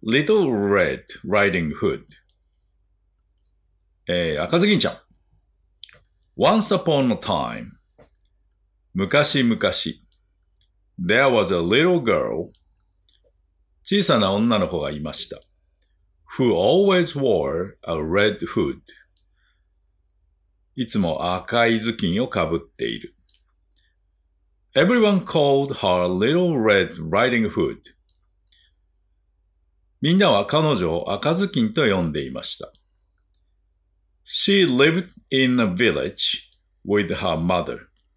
Little Red Riding Hood、赤ずきんちゃん。Once upon a time、昔々、There was a little girl、小さな女の子がいました。Who always wore a red hood、いつも赤い頭巾をかぶっている。Everyone called her Little Red Riding Hood、みんなは彼女を赤ずきんと呼んでいました。She lived in a village with her mother、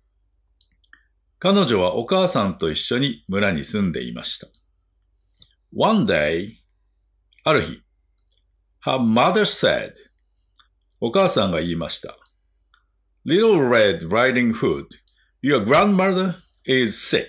彼女はお母さんと一緒に村に住んでいました。One day、ある日、her mother said、お母さんが言いました。Little Red Riding Hood, your grandmother is sick.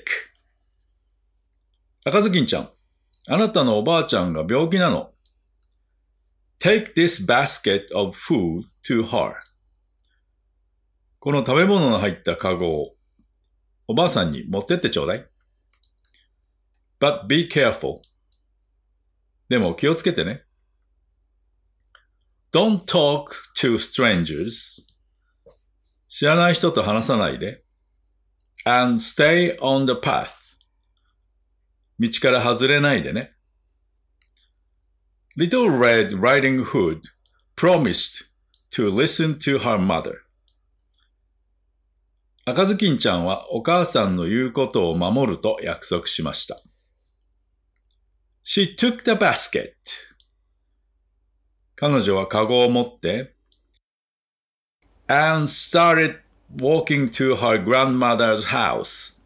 赤ずきんちゃん、あなたのおばあちゃんが病気なの。Take this basket of food to her. この食べ物の入ったカゴをおばあさんに持ってってちょうだい。But be careful. でも気をつけてね。Don't talk to strangers. 知らない人と話さないで。And stay on the path. 道から外れないでね。Little Red Riding Hood promised to listen to her mother. 赤ずきんちゃんはお母さんの言うことを守ると約束しました。She took the basket. 彼女はカゴを持って、and started walking to her grandmother's house.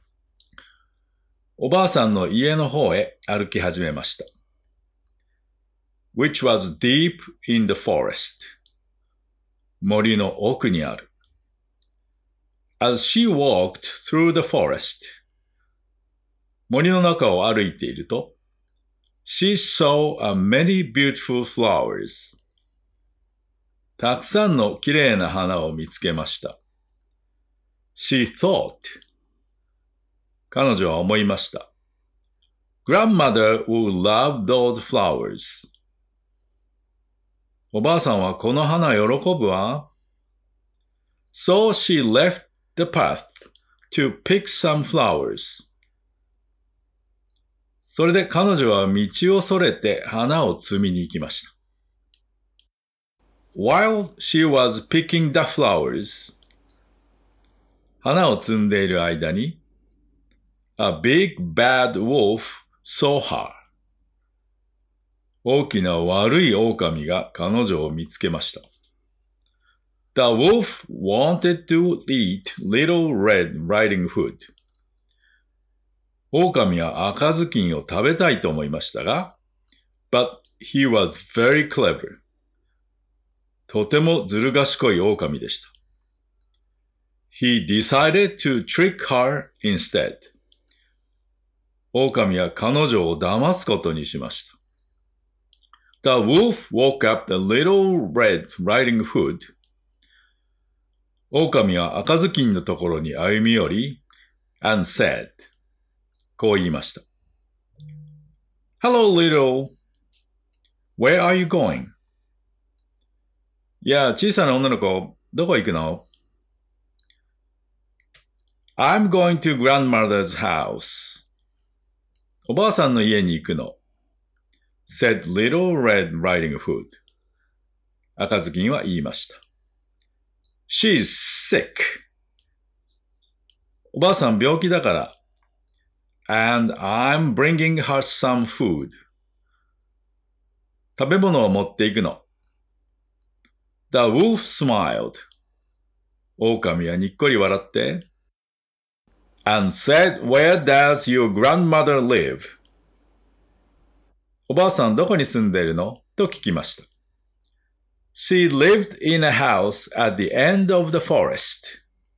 おばあさんの家の方へ歩き始めました。which was deep in the forest. 森の奥にある。As she walked through the forest. 森の中を歩いていると、she saw a many beautiful flowers. たくさんの綺麗な花を見つけました。She thought. 彼女は思いました。Grandmother would love those flowers. おばあさんはこの花喜ぶわ。So she left the path to pick some flowers. それで彼女は道をそれて花を摘みに行きました。While she was picking the flowers, 花を摘んでいる間に、a big bad wolf saw her. 大きな悪い狼が彼女を見つけました。The wolf wanted to eat Little Red Riding Hood. 狼は赤ずきんを食べたいと思いましたが、but he was very clever. とてもずる賢い狼でした。He decided to trick her instead. 狼は彼女を騙すことにしました。The wolf woke up the Little Red Riding Hood. 狼は赤ずきんのところに歩み寄り、and said, こう言いました。Hello, little. Where are you going? いや、小さな女の子、どこ行くの？ I'm going to grandmother's house. おばあさんの家に行くの。said Little Red Riding Hood. 赤ずきんは言いました。She's sick. おばあさん病気だから。And I'm bringing her some food. 食べ物を持っていくの。The wolf smiled. 狼はにっこり笑って。And said, Where does your grandmother live? おばあさんどこに住んでいるの？と聞きました。She lived in a house at the end of the forest.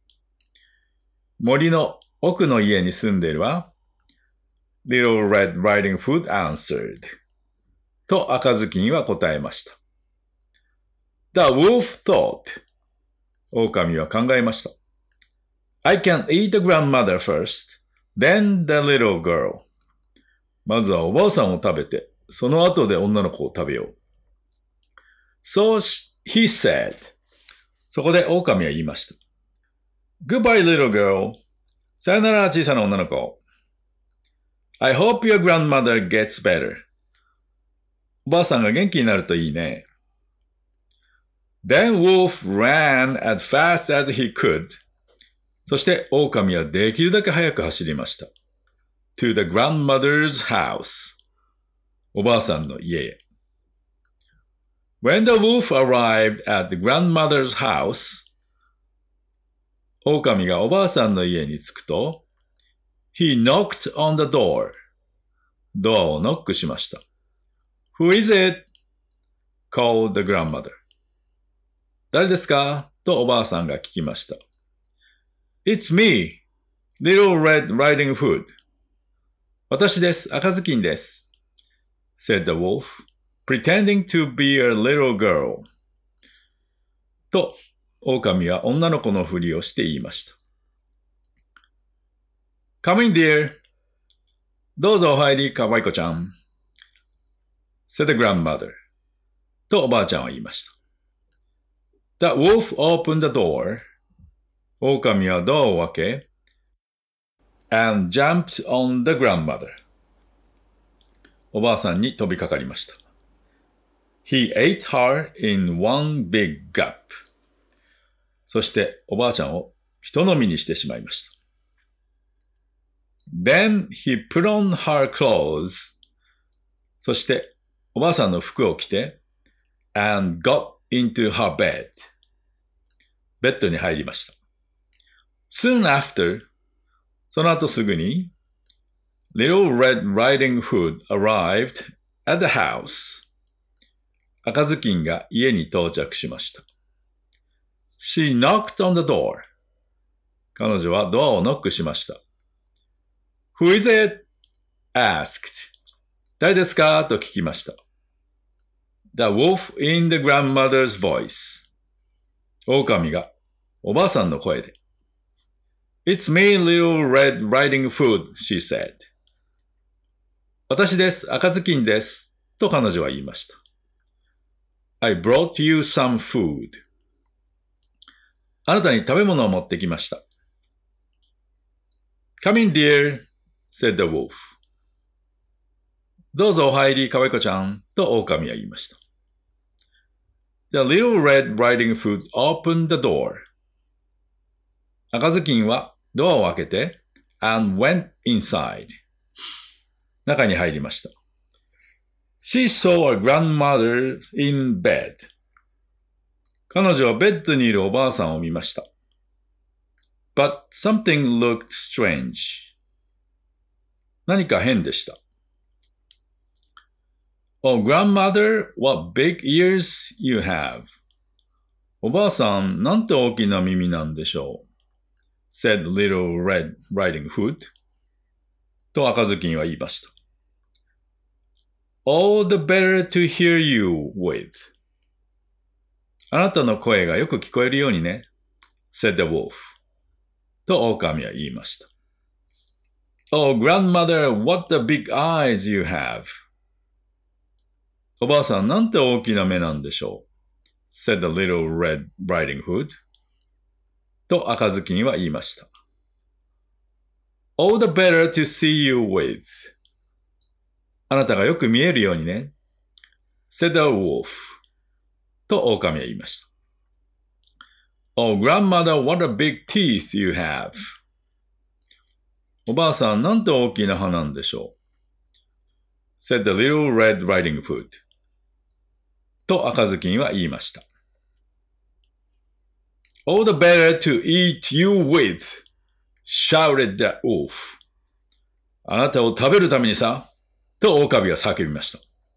森の奥の家に住んでいるわ。Little Red Riding Hood answered. と赤ずきんは答えました。The wolf thought. 狼は考えました。I can eat the grandmother first, then the little girl. まずはおばあさんを食べて、 その後で女の子を食べよう。So he said. そこで狼は言いました。Goodbye, little girl. さよなら、小さな女の子。I hope your grandmother gets better. おばあさんが元気になるといいね。Then Wolf ran as fast as he could. そして狼はできるだけ早く走りました。To the grandmother's house. おばあさんの家へ。When the wolf arrived at the grandmother's house, 狼がおばあさんの家に着くと、He knocked on the door. ドアをノックしました。Who is it? called the grandmother. 誰ですかとおばあさんが聞きました。It's me, Little Red Riding Hood. 私です、赤ずきんです。said the wolf, pretending to be a little girl. と、狼は女の子のふりをして言いました。Come in, dear. どうぞお入り、かわいこちゃん。said the grandmother. とおばあちゃんは言いました。The wolf opened the door. 狼はドアを開け、and jumped on the grandmother. おばあさんに飛びかかりました。He ate her in one big gulp. そしておばあちゃんを一飲みにしてしまいました。Then he put on her clothes. そしておばあさんの服を着て、and got into her bed. ベッドに入りました。Soon after, その後すぐに、Little Red Riding Hood arrived at the house. 赤ずきんが家に到着しました。She knocked on the door. 彼女はドアをノックしました。Who is it? asked. 誰ですかと聞きました。The wolf in the grandmother's voice. 狼がおばあさんの声で。It's me, Little Red Riding Hood, she said. 私です、赤ずきんです。と彼女は言いました。I brought you some food. あなたに食べ物を持ってきました。Come in, dear, said the wolf. どうぞお入り、かわいこちゃん。と狼は言いました。The Little Red Riding Hood opened the door. 赤ずきんはドアを開けて、and went inside. 中に入りました。She saw a grandmother in bed. 彼女はベッドにいるおばあさんを見ました。But something looked strange. 何か変でした。Oh, grandmother, what big ears you have. おばあさん、なんて大きな耳なんでしょう。said Little Red Riding Hood. と赤ずきんは言いました。All the better to hear you with. あなたの声がよく聞こえるようにね。said the wolf. と狼は言いました。Oh, grandmother, what the big eyes you have. おばあさん、なんて大きな目なんでしょう。said the Little Red Riding Hood. と赤ずきんは言いました。All the better to see you with. あなたがよく見えるようにね。said the wolf. と狼は言いました。Oh, grandmother, what a big teeth you have. おばあさん、なんて大きな歯なんでしょう。said the Little Red Riding Hood. と赤ずきんは言いました。All the better to eat you with, shouted the wolf. あなたを食べるためにさ、と狼は叫びました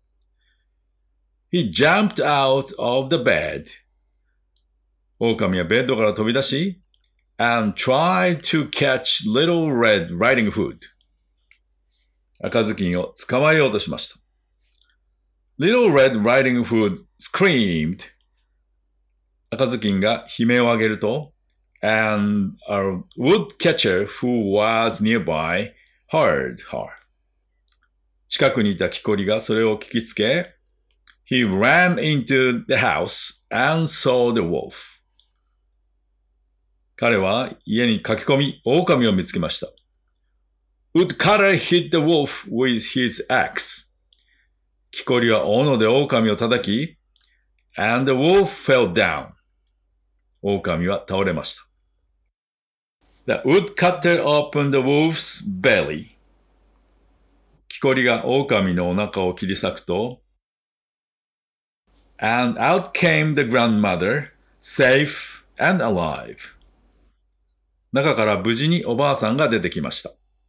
。He jumped out of the bed. 狼はベッドから飛び出し、and tried to catch Little Red Riding Hood. 赤ずきんを捕まえようとしました。Little Red Riding Hood screamed. 赤ずきんが悲鳴を上げると、and a woodcatcher who was nearby heard her. 近くにいた木こりがそれを聞きつけ、He ran into the house and saw the wolf. 彼は家に駆け込み、狼を見つけました。Woodcutter hit the wolf with his axe. 木こりは斧で狼を叩き、and the wolf fell down. 狼は倒れました。The woodcutter opened the wolf's belly. 木こりが狼のお腹を切り裂くと、and out came the grandmother, safe and alive. 中から無事におばあさんが出てきました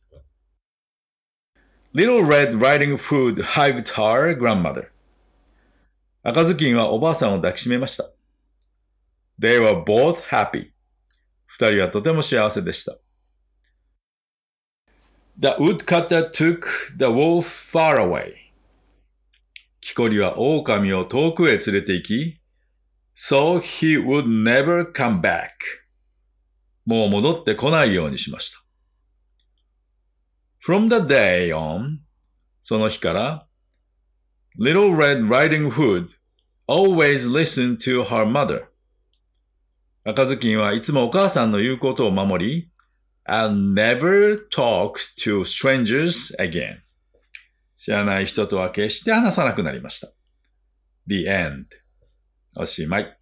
。Little Red Riding Hood hugged her grandmother. 赤ずきんはおばあさんを抱きしめました。They were both happy. 二人はとても幸せでした。The woodcutter took the wolf far away. 木こりは狼を遠くへ連れて行き、so he would never come back. もう戻ってこないようにしました。From the day on, その日から、Little Red Riding Hood always listened to her mother. 赤ずきんはいつもお母さんの言うことを守り、and never talked to strangers again. 知らない人とは決して話さなくなりました。The end. おしまい。